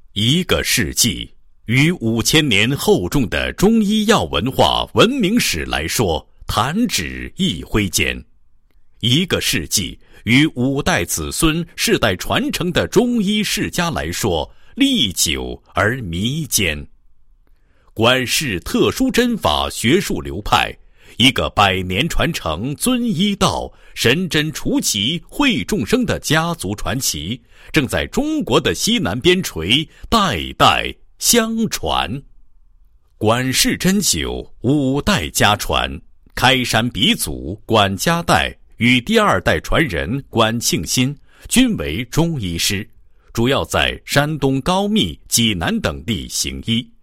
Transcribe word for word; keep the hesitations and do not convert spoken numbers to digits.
一个世纪，与五千年厚重的中医药文化文明史来说，弹指一挥间；一个世纪，与五代子孙世代传承的中医世家来说，历久而弥坚。管氏特殊针法学术流派，一个百年传承遵医道、神针除疾惠众生的家族传奇，正在中国的西南边陲代代相传。管氏针灸五代家传，开山鼻祖管家代与第二代传人管庆新均为中医师，主要在山东高密、济南等地行医。